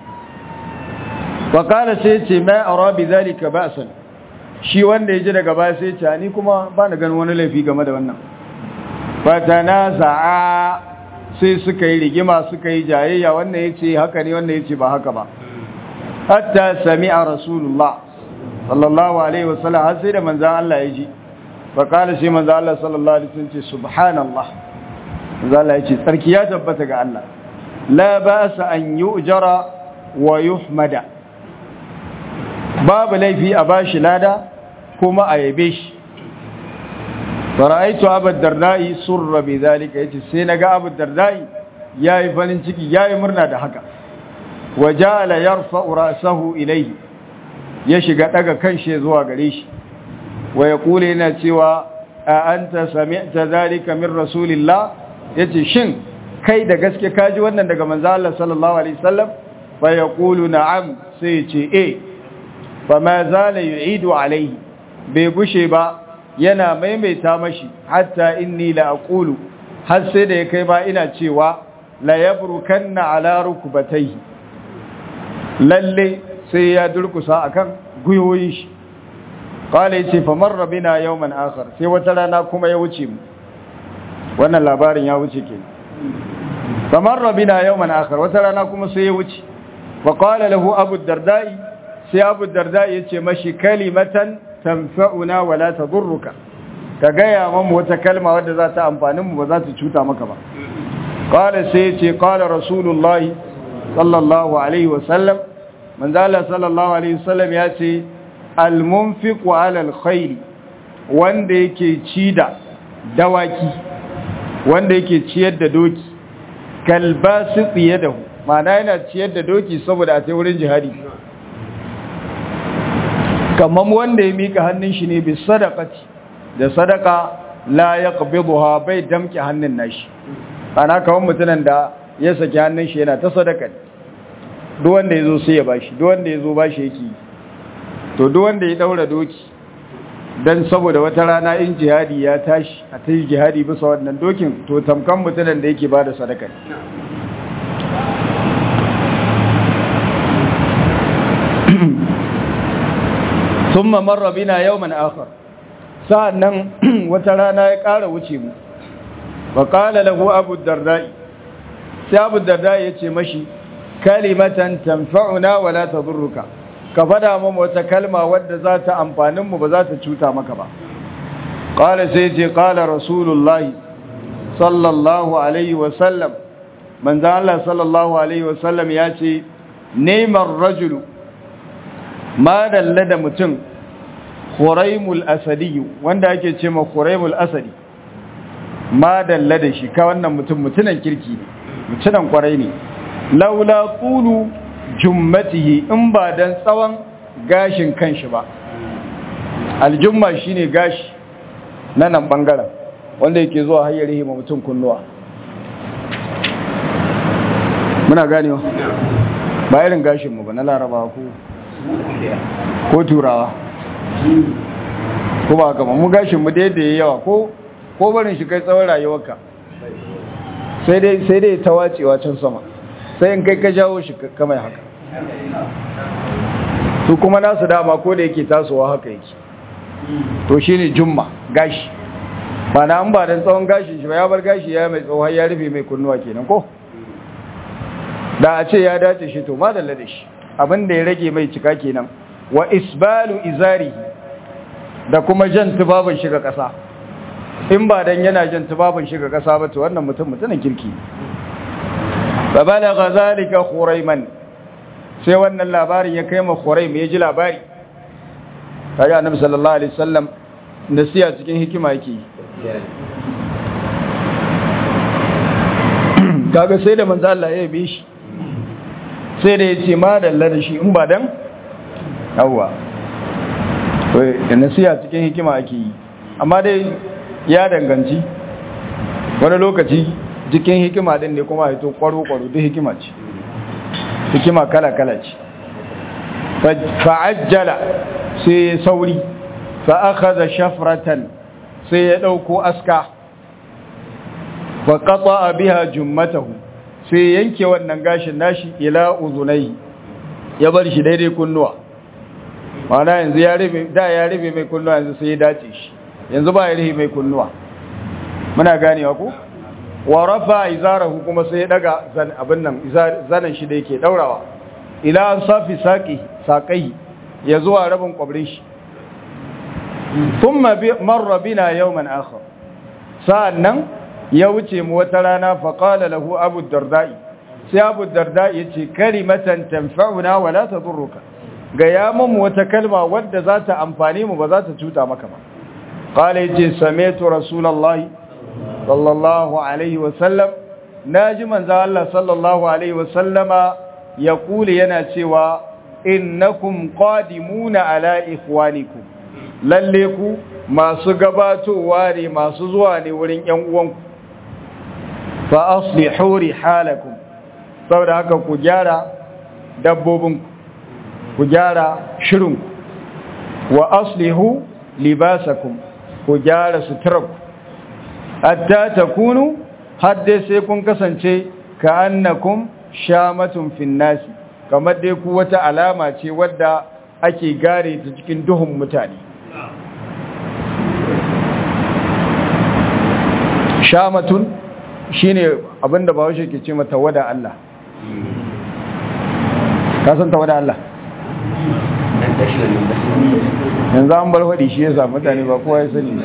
fa kana sai ce ma ara bidhalika ba'san shi wanda yaji daga baya sai ce ni kuma ba na ganin wani laifi game da wannan fa tanaza'a sai suka yi rigima suka yi jayayya wannan yace haka ne wannan yace ba haka ba hatta sami'a rasulullah sallallahu alaihi wasallam har sai da manzon Allah ya ji fa kala sai manzon Allah sallallahu alaihi wasallam ce subhanallah manzon Allah ya ce sarki ya tabbata ga Allah la ba'sa an yu'jara wa yuhmada babu laifi a bashi lada kuma a yabe shi fara'aitu abu dardai surra bi zalika yace sai naga abu dardai yayi farin ciki yayi murna da haka waja'ala yarfa'u ra'sahu ilayhi ya shiga daga kanshi zuwa gare shi wa yaqulu yana cewa a anta sami'ta zalika min rasulillah yace shin kai da gaske kaji wannan daga manzo Allah sallallahu alaihi wasallam fa yaqulu na'am sai yace fa ma zala yu'idu alaihi bai gushe ba yana maimaita mashi hatta inni la aqulu har sai da ya kai ba ina cewa la yabrukanna ala rukbatayhi lalle sai ya durkusa akan guyoyin shi kala yace fa marra bina yawman akhar sai wata rana kuma ya wuce mu wannan labarin ya wuce kenan fa marra bina yawman akhar wata rana kuma sai ya wuce fa qala lahu abu dardai sai abu dardai yace mashi kalimatan tanfa'una wa la tadurruka ka gaya mamu wata kalma wadda za ta amfani mu ba za ta cuta maka ba kala sai yace qala rasulullahi sallallahu alaihi wasallam manzo Allah sallallahu alaihi wasallam ya ce al-munfiqu 'ala al-khayl wanda yake ci da dawaki wanda yake ciyar da doki kalbasit yadahu ma'ana yana ciyar da doki saboda a tai wurin jihadi kamar wanda ya mika hannun shi ne bi sadaqati da sadaka la yaqbiduha bai damki hannun nashi ana kawai mutunan da ya saki hannun shi yana ta sadaka duk wanda yazo sai ya bashi duk wanda yazo bashi yake to duk wanda ya daura doki dan saboda wata rana in jihadi ya tashi a ta yi jihadi bisa wannan dokin to tamkan mutumin da yake bada sadaka thumma marra bina yawman akhar sa'annan wata rana ya ƙara wuce mu wa qala lahu abu darda sai abu darda yace mashi kalimatan tanfa'una wa la tadurruka ka fada mu wata kalma wadda za ta amfanin mu ba za ta cuta maka ba qala sai ce qala rasulullahi sallallahu alaihi wa sallam manzo Allah sallallahu alaihi wa sallam yace neman rajulu ma dalla da mutum khuraimul asadi wanda ake ce ma khuraimul asadi ma dalla da shi ka wannan mutunan kirki ne mutunan kwarai ne laula qulu jummatihi in ba dan tsawon gashin kanshi ba aljumma shine gashi na nan bangaren wanda yake zuwa hayyarihi ma mutum kunnuwa muna ganewa ba irin gashin mu ba na laraba ko turawa ko ba kama mu gashin mu da yawa ko barin shi kai tsawon rayuwarka sai dai ta wacewa can sama sai in kai ka jawo shi kamar haka su kuma nasu dama ko da yake tasowa haka yake to shi ne jumma gashi ba na an ba don tsawon gashi shi ba ya bar gashi ya mai tsohon ya rufe mai kunnuwa kenan ko da a ce ya dace shi to ma da shi abinda ya rage mai cika kenan wa isbalu izari da kuma jan tubabin shiga ƙasa in ba dan yana jan tubabin shiga ƙasa ba to wannan mutumin kirki fa balagha zalika khuraiman sai wannan labarin ya kai ma khuraim ya ji labari kaga annabi sallallahu alaihi wasallam nasiya cikin hikima yake kaga sai da manzo Allah ya yi shi sai da yace ma dalla da shi in ba dan yawa to nasiya cikin hikima ake yi amma dai ya danganci wani lokaci cikin hikima din ne kuma ya to kwaro duk hikima ce hikima kala ce fa'ajjala sai sauri fa akhadha shafratan sai ya dauko aska fa qata'a biha jummatahu sai yanke wannan gashin nashi ila uzunai ya bar shi daidai kunnuwa mana yanzu ya rufe mai kunnuwa yanzu sai ya dace shi yanzu ba ya rufe mai kunnuwa muna ganewa ku wa rafa izarahu kuma sai ya daga abin nan zanen shi da yake daurawa ila an safi saƙai ya zuwa rabin kwabrin shi thumma marra bina yawman akhar sa'annan ya wuce mu wata rana fa qala lahu abu darda'i sai abu darda'i yace kalimatan tanfa'una wa la tadurruka ga ya mun wata kalma wadda za ta amfane mu ba za ta cuta maka ba qala yace sami'tu rasulullahi sallallahu alaihi wa sallam naji manzo Allah sallallahu alaihi wa sallama yaquli yana cewa innakum qadimuna ala ikhwanikum lalle ku masu gabatowa ne masu zuwa ne wurin ƴan uwanku fa aslihu rihalakum saboda haka ku gyara dabbobinku ku gyara shirinku wa aslihu libasakum ku gyara suturarku hatta takunu hadda sai kun kasance ka annakum shamatun finnasi kamar dai ku wata alama ce wadda ake gare ta cikin duhun mutane shamatun shine abinda Bahaushe ke ce mata wada Allah ka san tawada Allah yanzu an bar faɗi shi yasa mutane ba kowa ya sani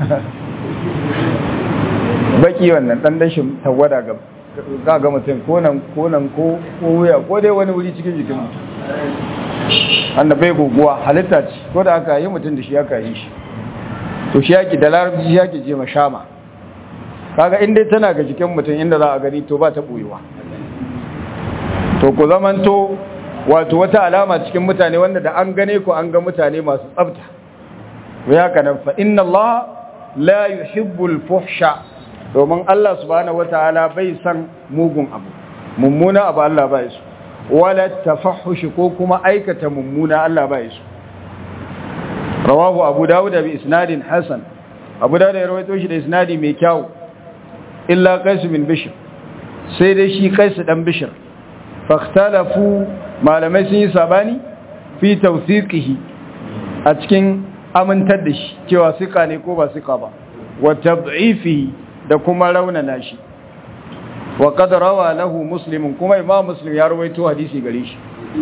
baki wannan dan dashin tawada ga mutum ko nan ko wuya ko dai wani wuri cikin jikin mutum wanda bai guguwa halitta ce ko da aka yi mutum da shi aka yi shi to shi yaki da larabci shi yaki je mashama kaga inda tana ga jikin mutum inda za a gani to ba ta boyewa to ku zamanto wato wata alama cikin mutane wanda da an gane ku an ga mutane masu tsafta ya kana fa inna Allah la yuhibbul fuhsha domin Allah subhanahu wataala bai san mugun abu mummuna abu Allah bai so wala tafahush ko kuma aikata mummuna Allah bai so rawahu abu dawud bi isnadin hasan abu dawud ya rawaito shi da isnadi mai kyau illa qais bin bishr sai dai shi qais dan bishr fakhtalafu malamai sun yi sabani fi tawthiqihi a cikin amintar da shi cewa sika ne ko ba sika ba wa tad'ifi da kuma raunana shi wa qad rawa lahu muslim kuma imam muslim ya rawaito hadisi gare shi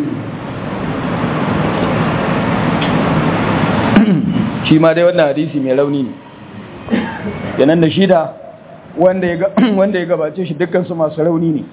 shi ma dai wannan hadisi mai rauni ne yanan da shi da wanda ya gabace shi dukkan su masu rauni ne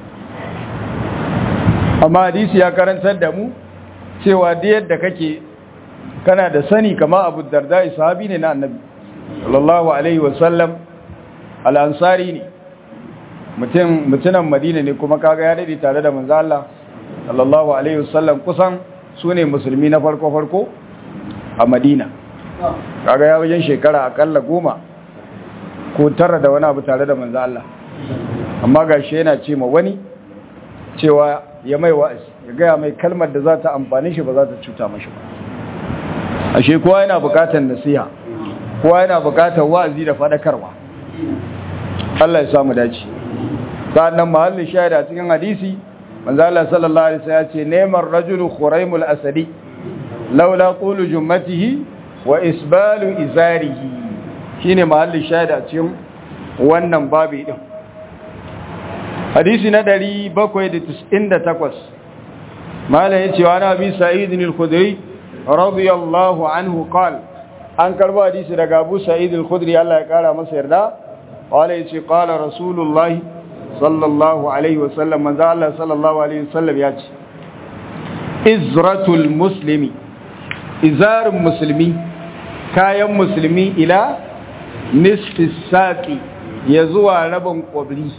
amma hadisi ya karantar da mu cewa da yadda kake kana da sani kama Abu Darda sahabi ne na Annabi sallallahu alaihi wasallam al-ansari ne mutunan Madina ne kuma kaga ya dade tare da manzo Allah sallallahu alaihi wasallam kusan sune musulmi na farko a Madina kaga ya wajen shekara akalla 10 ko 9 da wani abu tare da manzo Allah amma gashi yana ce ma wani cewa ya mai wa'azi ya gaya mai kalmar da za ta amfani shi ba za ta cuta mashi ba ashe kowa yana bukatar nasiha kowa yana bukatar wa'azi da fadakarwa Allah ya samu dace sannan mahallin shahida cikin hadisi manzo Allah sallallahu alaihi wasallam ya ce neman rajulu khuraimul asadi laula qulu jummatihi wa isbalu izarihi shine mahallin shahida cikin wannan babi din hadisi na 798 mala yace wa nabi sa'id al-khudri radiyallahu anhu qala an karba hadisi daga Abu Sa'id al-Khudri Allah ya kara masa yarda wala yace qala rasulullahi sallallahu alaihi wasallam manzo Allah sallallahu alaihi wasallam yace izratul muslimi izarul muslimi kayan muslimi ila nisfi saqi ya zuwa rabin kwabri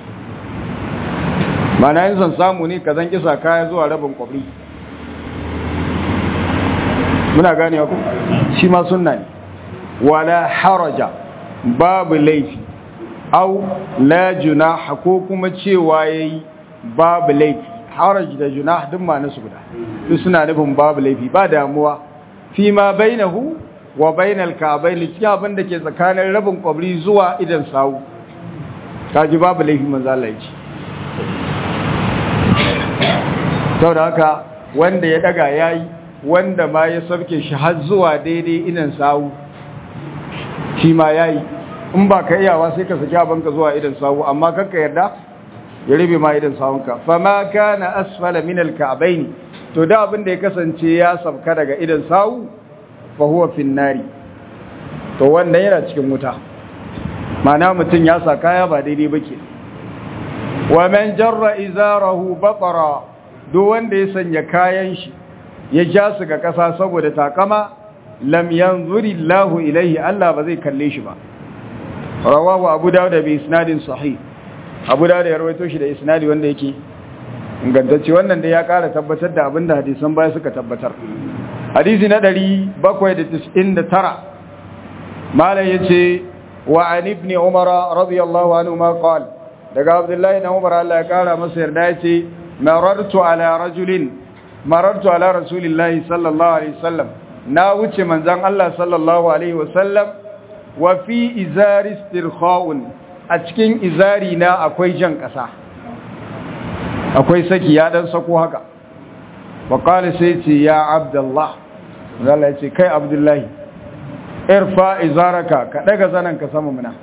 mana yin san samu ne kazan kisa kaya zuwa rabin kwabri muna gane ku shi ma sunna ne wala haraja babu laifi au la junaha ko kuma cewa yayi babu laifi haraj da junah duk ma nasu guda su suna nufin babu laifi ba damuwa fi ma bainahu wa bainal ka'bayn cikin abin da ke tsakanin rabin kwabri zuwa idan sawu kaji babu laifi manzo Allah ya ce saboda haka wanda ya daga yayi wanda ma ya sauke shi har zuwa daidai idan sawu shi ma yayi in ba ka iyawa sai ka saki abanka zuwa idan sawu amma kakka yarda ya ribe ma idan sawunka fama kana asfala min alka'bayn to da abin da ya kasance ya sabka daga idan sawu fa huwa fin nari to wannan yana cikin wuta mana mutun ya sa kaya ba daidai bake wa man jarra izarahu batara duk wanda ya sanya kayan shi ya ja su ga kasa saboda takama lam yanzuri Allahu ilaihi Allah ba zai kalle shi ba rawahu Abu Dawud bi isnadin sahih Abu Dawud ya rawaito shi da isnadi wanda yake ingantacce wannan da ya kara tabbatar da abinda hadisan baya suka tabbatar hadisi na 799 malai yace wa an ibn Umar radiyallahu anhu ma qala daga Abdullah ibn Umar Allah ya kara masa yarda yace marartu ala rasulillahi sallallahu alaihi wasallam na wuce manzon Allah sallallahu alaihi wasallam wa fi izari istirkha'un a cikin izari na akwai jan kasa akwai saki ya dan sako haka wa qala sai ce ya abdullah Allah ya ce kai abdullahi irfa izaraka ka daga zananka sama muna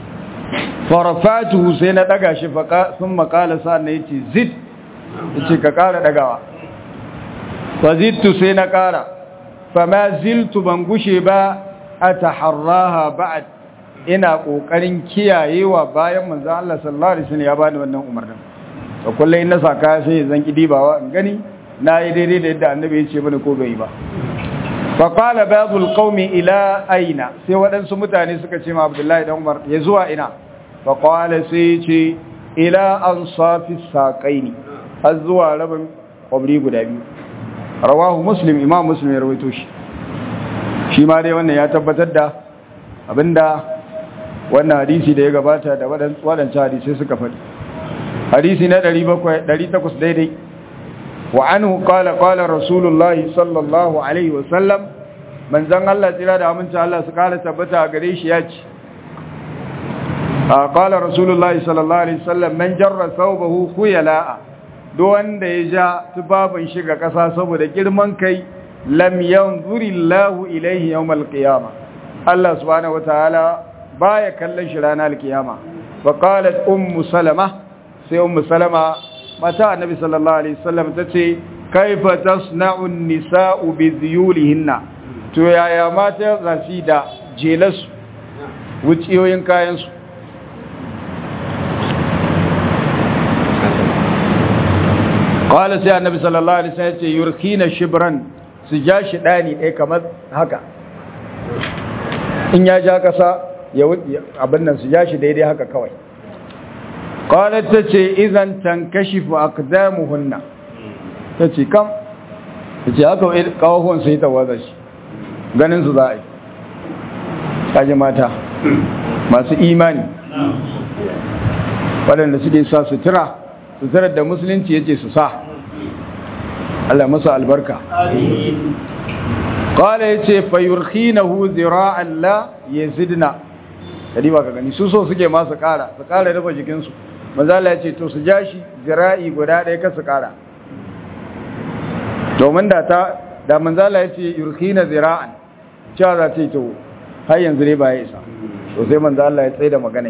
farafatuhu sai na daga shi sun makala sa na yace zid yace ka kara dagawa fazidtu sai na kara fama ziltu ban gushe ba ataharraha ba'd ina kokarin kiyayewa bayan manzo Allah sallallahu alaihi wasallam ya bani wannan umarnin to kullai na saka sai zan kidibawa in gani nayi daidai da yadda annabi ya ce bani ko bai ba fa qala ba'dul qaumi ila aina sai wadansu mutane suka ce ma Abdullahi dan Umar ya zuwa ina fa qala sai ce ila ansafi saqaini har zuwa rabin kwabri guda biyu rawahu muslim imam muslim ya rawaito shi ma dai wannan ya tabbatar da abinda wannan hadisi da ya gabata da wadancan hadisi suka faɗi hadisi na 800 daidai wa anhu qala rasulullahi sallallahu alaihi wasallam manzon Allah tsira da aminci Allah su kara tabbata a gare shi ya ce qala rasulullahi sallallahu alaihi wasallam man jarra thawbahu khuyala duk wanda ya ja tubabin shi ga kasa saboda girman kai lam yanzurillahu ilayhi yawmal qiyamah Allah subhanahu wataala baya kallon shi ranar kiyama fa qalat ummu salama sai ummu salama mata annabi sallallahu alaihi wasallam tace kaifa tasna'u an-nisa'u bi dhuyulihinna to yaya mata zasu da jelasu wuciyoyin kayan su qala sai annabi sallallahu alaihi wasallam yace yurkhina shibran su ja shi dani dai kamar haka in ya ja kasa ya abin nan su ja shi daidai haka kawai qalat tace idan tankashifu aqdamuhunna tace kam tace haka kawahon sai ta waza shi ganin su za a yi kaje mata masu imani waɗanda suke sa suturar da musulunci yace su sa Allah masa albarka qala yace fayurkhinahu zira'an la yazidna kadi ba ka gani su so suke ma su kara rufe jikin su manzo Allah yace to su jashi zira'i guda ɗaya ka su kara domin da manzo Allah yace yurkhina zira'an cewa za ta yi to har yanzu ne ba ya isa to sai manzo Allah ya tsaye da magana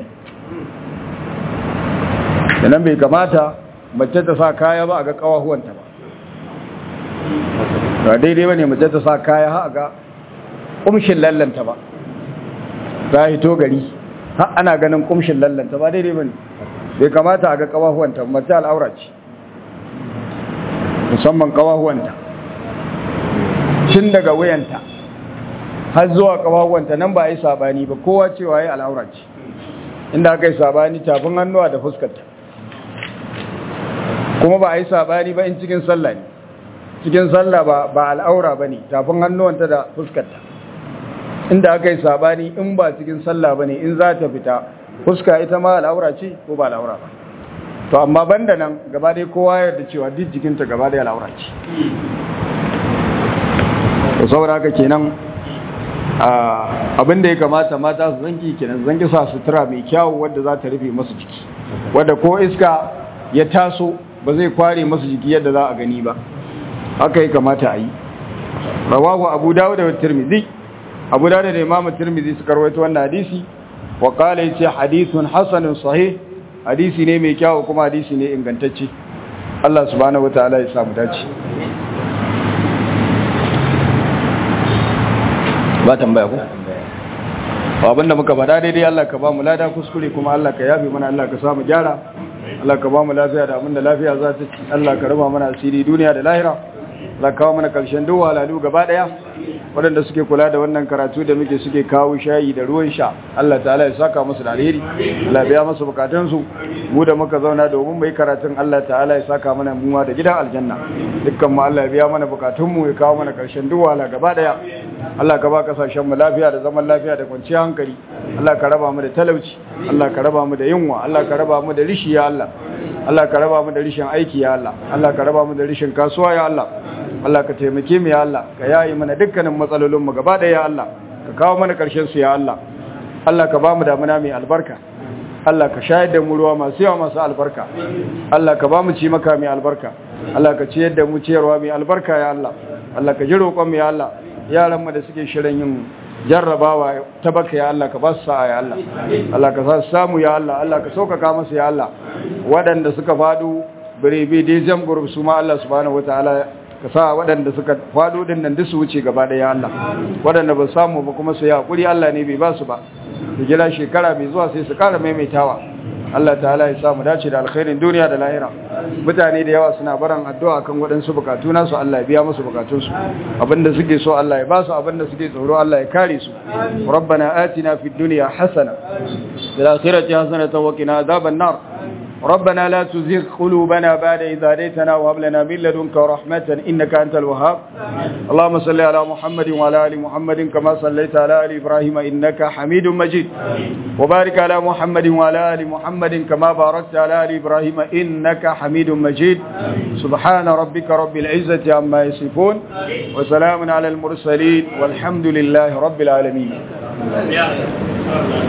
nan bai kamata mace ta sa kaya ba a ga kawahuwanta ba daidai ba ne mace ta sa kaya ha a ga kumshin lallanta ba za hito gari ha ana ganin kumshin lallanta ba daidai ba ne bai kamata a ga kawahuwanta mace al'aura ce musamman kawahuwanta tun daga wuyanta har zuwa kawahuwanta nan ba a yi sabani ba kowa cewa ya al'aura ce inda aka yi sabani tafin hannuwa da fuskarta kuma ba a yi sabani ba in cikin sallah ne cikin sallah ba al'aura ba ne tafin hannuwanta da fuskarta inda aka yi sabani in ba cikin sallah ba ne in za ta fita fuska ita ma al'aura ce ko ba al'aura ba to amma banda nan gaba dai kowa yarda cewa duk jikinta gaba dai al'aura ce to saboda haka kenan abin da ya kamata mata su zanki kenan zanki sa sutura mai kyawu wadda za ta rufe masu jiki wadda ko iska ya taso ba zai kware masu jiki yadda za a gani ba haka ya kamata a yi rawahu abu dawud da tirmidhi abu dawud da imam tirmidhi suka rawaito wannan hadisi wa qala yace hadithun hasanun sahih hadisi ne mai kyawu kuma hadisi ne ingantacce Allah subhanahu wataala ya samu dace ba tambaya ko abinda muka bada daidai Allah ka ba mu lada kuskure kuma Allah ka yafe mana Allah ka samu gyara Allah ka ba mu lafiya da abinda lafiya za ta ci Allah ka raba mana asiri duniya da lahira Allah ka kawo mana karshen duk walalu gaba daya waɗanda suke kula da wannan karatu da muke suke kawo shayi da ruwan sha Allah ta'ala ya saka musu da alheri Allah biya musu bukatun su mu da muka zauna domin mai karatun Allah ta'ala ya saka mana muwa da gidan aljanna dukkan mu Allah ya biya mana bukatun mu ya kawo mana karshen duk wala gaba daya Allah ka ba kasashen mu lafiya da zaman lafiya da kwanciyar hankali Allah ka raba mu da talauci Allah ka raba mu da yunwa Allah ka raba mu da rishi ya Allah Allah ka raba mu da rishin aiki ya Allah Allah ka raba mu da rishin kasuwa ya Allah Allah ka taimake mu ya Allah ka yayi mana dukkanin matsalolin mu gaba daya ya Allah ka kawo mana karshen su ya Allah Allah ka ba mu damuna mai albarka Allah ka shayar da mu ruwa masu yawa masu albarka Allah ka ba mu ci maka mai albarka Allah ka ciyar da mu ciyarwa mai albarka ya Allah Allah ka ji roƙon mu ya Allah yaran mu da suke shirin yin jarrabawa ta baka ya Allah ka ba su sa'a ya Allah Allah ka sa su samu ya Allah Allah ka sauƙaƙa musu ya Allah waɗanda suka faɗo birebe dai jam group su ma Allah subhanahu wataala ka sa waɗanda suka faɗo din nan duk su wuce gaba ɗaya ya Allah waɗanda ba samu ba kuma su yi hakuri Allah ne bai ba su ba su jira shekara mai zuwa sai su ƙara maimaitawa Allah ta'ala ya samu dace da alkhairin duniya da lahira mutane da yawa suna baran addu'a kan waɗansu bukatu nasu Allah ya biya musu bukatunsu abinda suke so Allah ya ba su abinda suke tsoro Allah ya kare su rabbana atina fid dunya hasana wa fil akhirati hasanatan wa qina adhaban nar ربنا لا تزغ قلوبنا بعد إذ هديتنا وهب لنا من لدنك رحمة إنك أنت الوهاب اللهم صل على محمد وعلى آل محمد كما صليت على آل إبراهيم إنك حميد مجيد وبارك على محمد وعلى آل محمد كما باركت على آل إبراهيم إنك حميد مجيد سبحان ربك رب العزة عما يصفون وسلام على المرسلين والحمد لله رب العالمين